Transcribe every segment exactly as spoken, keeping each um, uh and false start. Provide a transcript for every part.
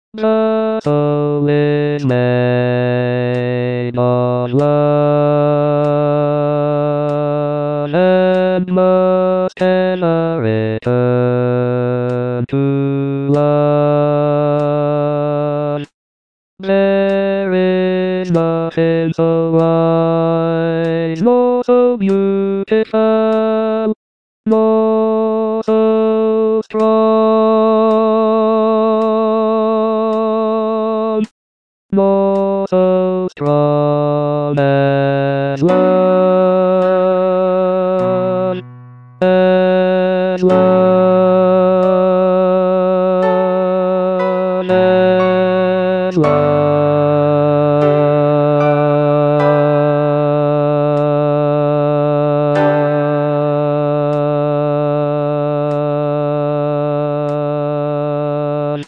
The soul is made of love and must ever return to love. There is nothing so wise, nor so beautiful, nor so strong, nor so strong as love, as love, as love.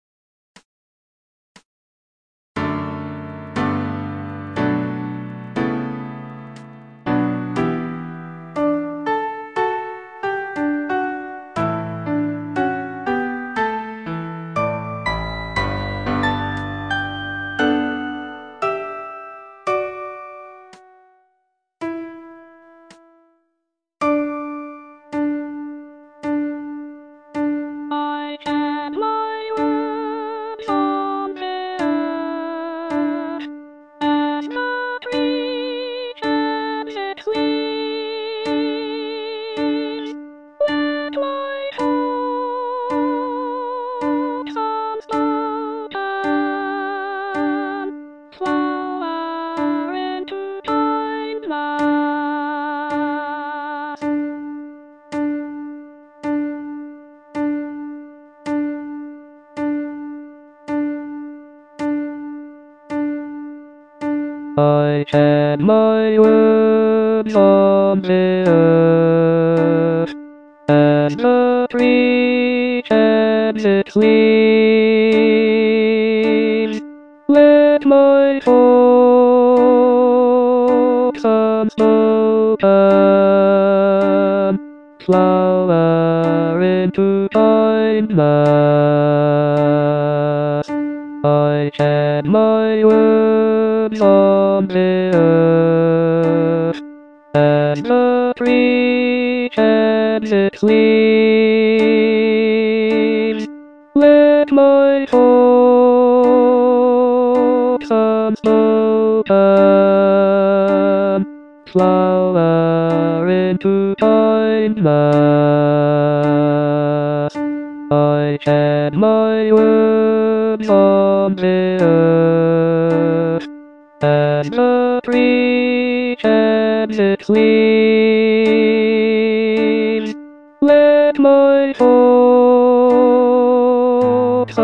I had my words on the earth, as the tree sheds its leaves. Let my thoughts unspoken flower into time's last. I shed my words on the earth, as the tree sheds its leaves. Let my thoughts unspoken flower into time's last. I shed my words on the earth, as the tree sheds its leaves. Let my thoughts unspoken flower into time's last. I shed my words on the earth, as the tree sheds its leaves. Let my thoughts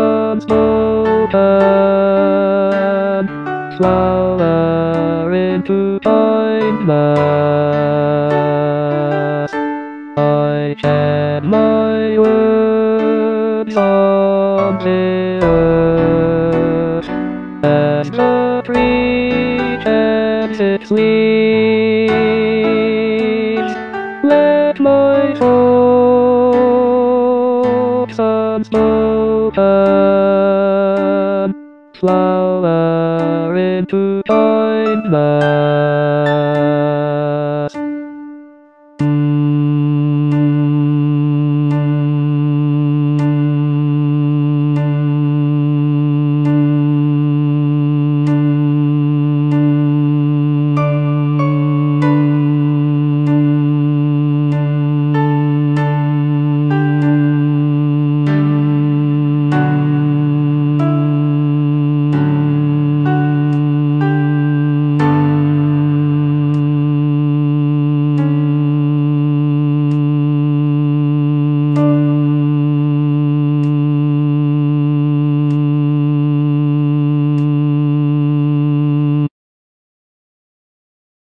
unspoken flower into time's last. I shed my words on the earth, as the tree sheds its leaves. Let my thoughts unspoken flower into time's last.